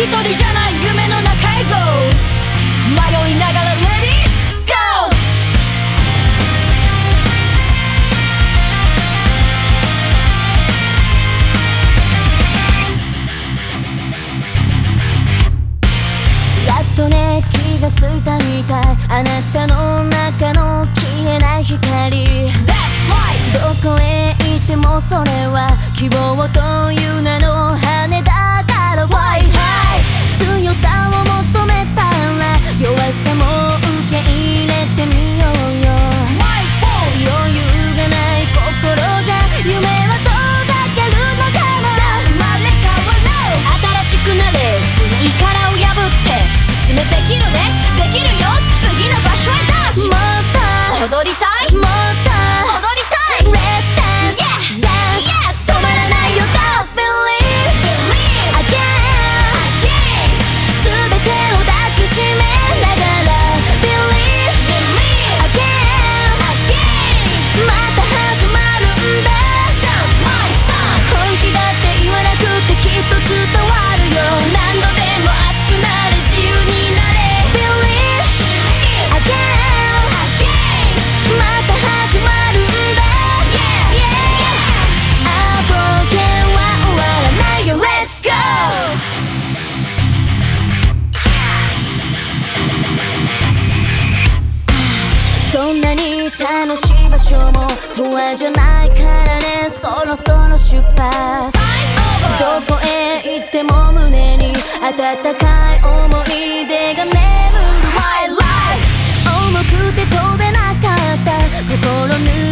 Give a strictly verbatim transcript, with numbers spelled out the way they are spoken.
一人じゃない夢の中へ Go 迷いながら Let it go やっとね気がついたみたいあなたの中の消えない光 That's right どこへ行ってもそれは希望という名の羽だから Why high 強さを求めたら弱さも受け入れてみようよ My fault 余裕がない心じゃ夢は遠ざけるのかなさあ生まれ変わろう新しくなれ古い殻を破って進めできるねできるよ次の場所へダッシュもっと踊りたいもっと踊りたい Let's dance yeah dance yeah 止まらないよ Don't believe believe again again 全てを抱きしめながら Believe believe again again また始まるんだ Shout my song 本気だって言わなくてきっと伝わるよ何度でも熱くなれ自由になれ Believe believe again again また始まるんだ Yeah yeah ああ冒険は終わらないよ Let's go どんなに楽しい場所も永遠じゃないからねそろそろ出発どこへ行っても胸に温かい思い出が眠る My life 重くて飛べなかった心ぬ